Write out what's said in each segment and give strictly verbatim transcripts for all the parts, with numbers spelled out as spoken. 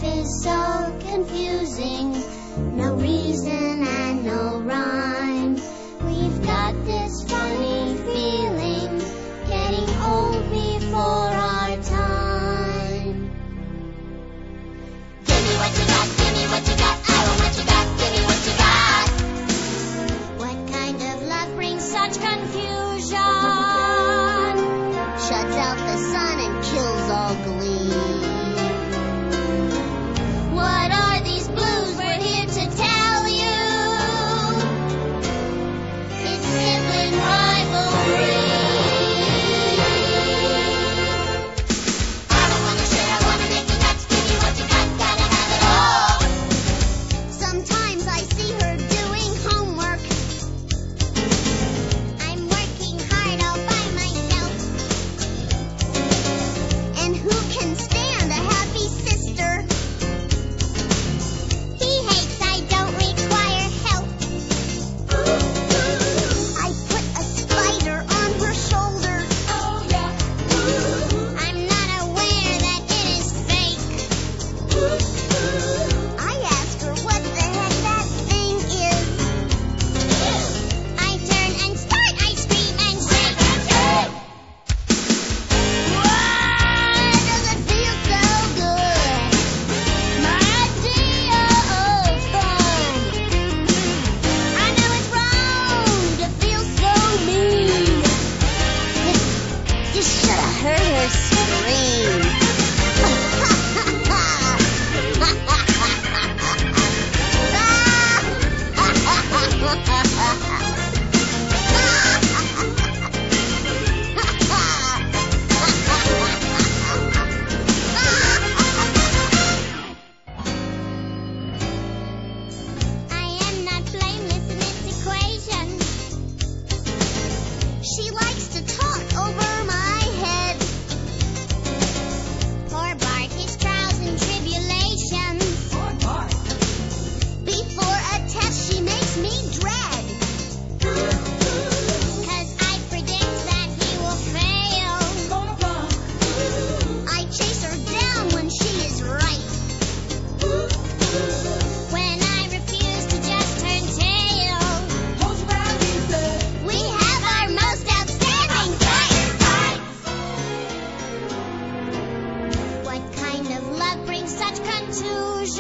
Life is so confusing, no reason and no rhyme. We've got this funny feeling, getting old before our time. Give me what you got, give me what you got, I want what you got, give me what you got. What kind of love brings such confusion? Shuts out the sun and kills all glee. What are these blues? We're here to tell you. It's sibling rivalry. I don't wanna share, I wanna make you nuts. Give me what you got, gotta have it all. Sometimes I see her doing homework. I'm working hard all by myself. And who can stand a happy sister? He hates I don't require help. I put a spider on her shoulder. Oh yeah. I'm not aware that it is fake. I ask her what the heck that thing is. I turn and start, I scream and shake and shake. Why does it feel so good? My idea of fun. I know it's wrong to feel so mean. You should have heard her scream. I am not blameless in this equation. She likes to talk over my head. Poor Bart, his trials and tribulations. Poor Bart. Before a test, she makes me dread. 'Cause I predict that he will fail. Gonna run. I chase her down when she is right. When I refuse to just turn tail, Goes around easy. we have our most outstanding fight. What kind of love brings such contusions?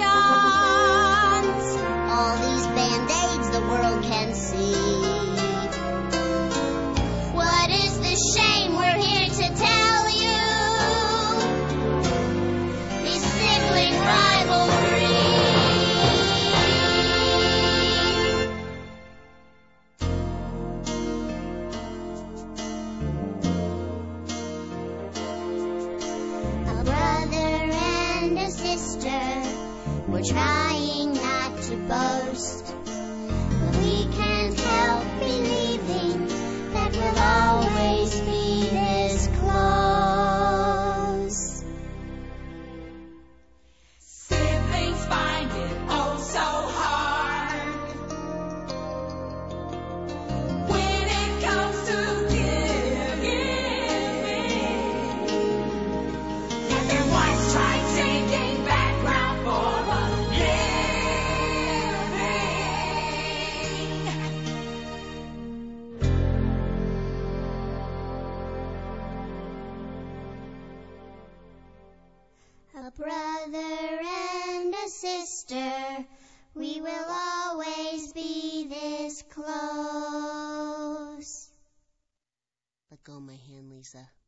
All these band-aids the world can see. What is the shame? We're here to tell you. This sibling rivalry. A brother and a sister, we're trying not to boast, but we can't help believing that we'll always be this close. Siblings find it oh so hard when it comes to giving. Everyone's trying taking background for a living. A brother and a sister, we will always be this close. Let go of my hand, Lisa.